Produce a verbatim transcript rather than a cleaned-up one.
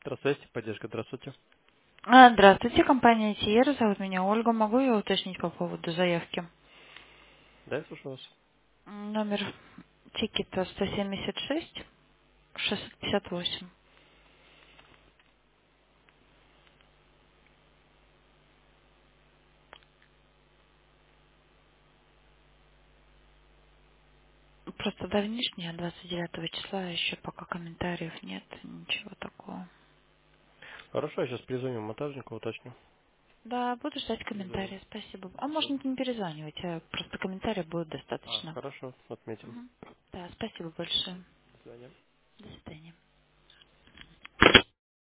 Здравствуйте, поддержка, здравствуйте. А, Здравствуйте, компания Сиера, зовут меня Ольга. Могу я уточнить по поводу заявки? Да, я слушаю вас. М, Номер тикета сто семьдесят шесть шестьсот пятьдесят восемь. Просто давнишняя, двадцать девятого числа, еще пока комментариев нет, ничего такого. Хорошо, я сейчас перезвоню монтажнику, уточню. Да, буду ждать Перезвоню. комментария, спасибо. А Все. можно не перезванивать, а просто комментария будет А, достаточно. хорошо, отметим. Мгм. Да, спасибо большое. До свидания. До свидания.